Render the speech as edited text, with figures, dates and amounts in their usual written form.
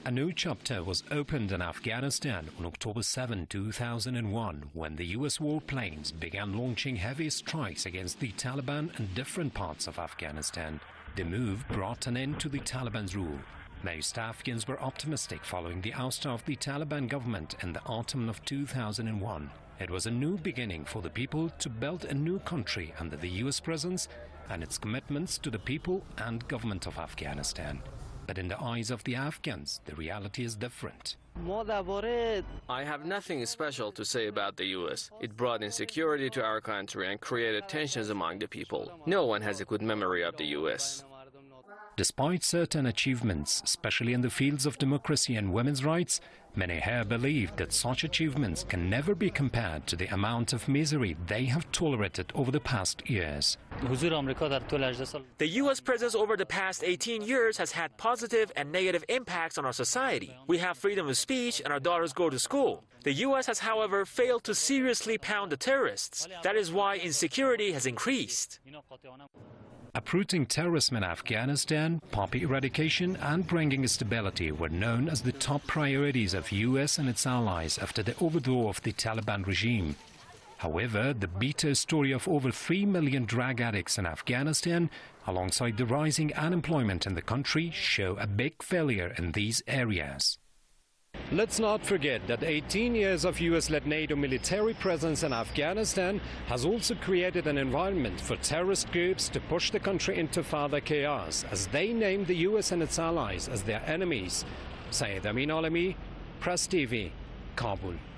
A new chapter was opened in Afghanistan on October 7, 2001, when the US warplanes began launching heavy strikes against the Taliban in different parts of Afghanistan. The move brought an end to the Taliban's rule. Most Afghans were optimistic following the ouster of the Taliban government in the autumn of 2001. It was a new beginning for the people to build a new country under the US presence and its commitments to the people and government of Afghanistan. But in the eyes of the Afghans, the reality is different. I have nothing special to say about the US. It brought insecurity to our country and created tensions among the people. No one has a good memory of the US. Despite certain achievements, especially in the fields of democracy and women's rights, many here believe that such achievements can never be compared to the amount of misery they have tolerated over the past years. The U.S. presence over the past 18 years has had positive and negative impacts on our society. We have freedom of speech and our daughters go to school. The U.S. has, however, failed to seriously pound the terrorists. That is why insecurity has increased. Uprooting terrorism in Afghanistan, poppy eradication and bringing stability were known as the top priorities of US and its allies after the overthrow of the Taliban regime. However, the bitter story of over 3 million drug addicts in Afghanistan, alongside the rising unemployment in the country, show a big failure in these areas. Let's not forget that 18 years of US-led NATO military presence in Afghanistan has also created an environment for terrorist groups to push the country into further chaos, as they name the US and its allies as their enemies. Syed Amin Alami, Press TV, Kabul.